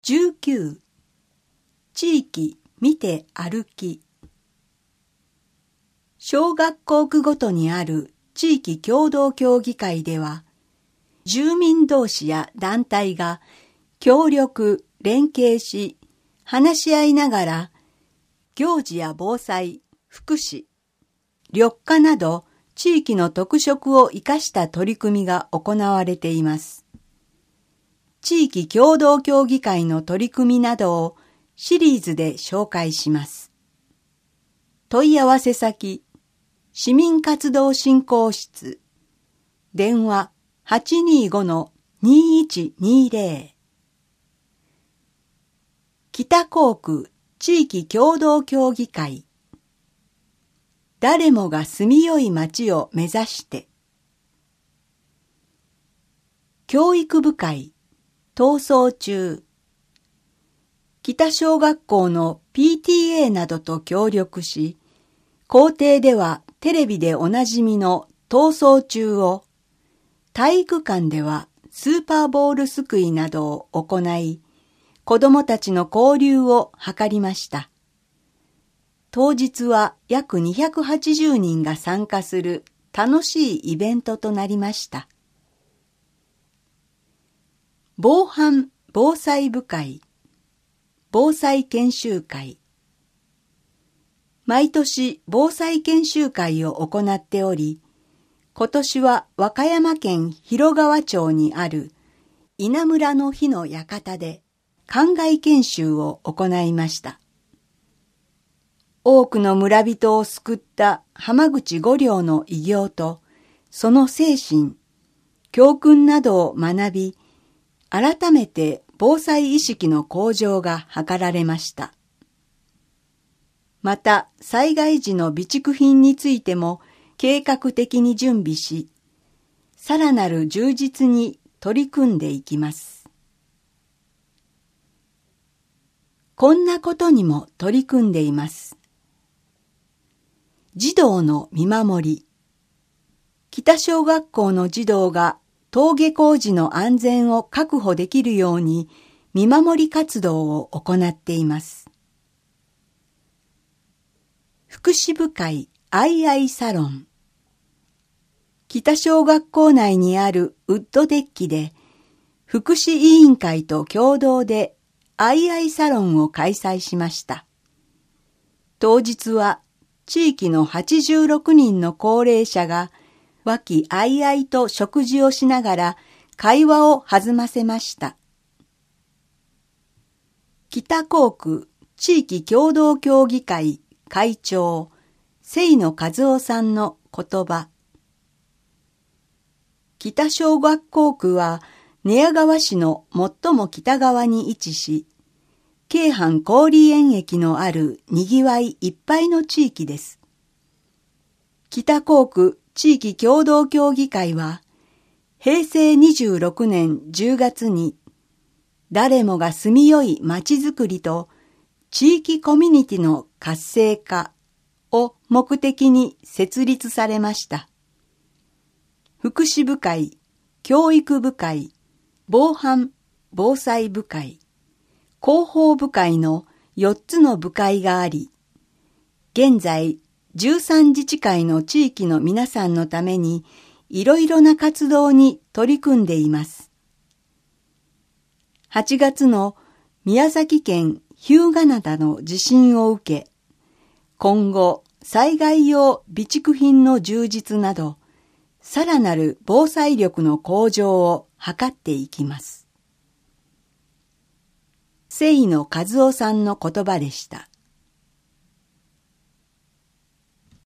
19、地域見て歩き。小学校区ごとにある地域協同協議会では、住民同士や団体が協力、連携し、話し合いながら、行事や防災、福祉、緑化など地域の特色を生かした取り組みが行われています。地域協同協議会の取り組みなどをシリーズで紹介します。問い合わせ先、市民活動振興室、電話 825-2120。北港区地域協同協議会。誰もが住みよい街を目指して。教育部会、逃走中。北小学校の PTA などと協力し、校庭ではテレビでおなじみの逃走中を、体育館ではスーパーボールすくいなどを行い、子どもたちの交流を図りました。当日は約280人が参加する楽しいイベントとなりました。防犯・防災部会、防災研修会。毎年防災研修会を行っており、今年は和歌山県広川町にある稲むらの火の館で灌漑研修を行いました。多くの村人を救った浜口五寮の偉業と、その精神、教訓などを学び、改めて防災意識の向上が図られました。また、災害時の備蓄品についても計画的に準備し、さらなる充実に取り組んでいきます。こんなことにも取り組んでいます。児童の見守り。北小学校の児童が登下校時の安全を確保できるように見守り活動を行っています。福祉部会アイアイサロン。北小学校内にあるウッドデッキで福祉委員会と共同でアイアイサロンを開催しました。当日は地域の86人の高齢者が和気あいあいと食事をしながら会話を弾ませました。北港区地域協同協議会会長、清野和夫さんの言葉。北小学校区は寝屋川市の最も北側に位置し、京阪郡園駅のあるにぎわいいっぱいの地域です。北港区地域協同協議会は、平成26年10月に、誰もが住みよい街づくりと地域コミュニティの活性化を目的に設立されました。福祉部会、教育部会、防犯・防災部会、広報部会の4つの部会があり、現在13自治会の地域の皆さんのためにいろいろな活動に取り組んでいます。8月の宮崎県日向灘の地震を受け、今後災害用備蓄品の充実など、さらなる防災力の向上を図っていきます。清野和夫さんの言葉でした。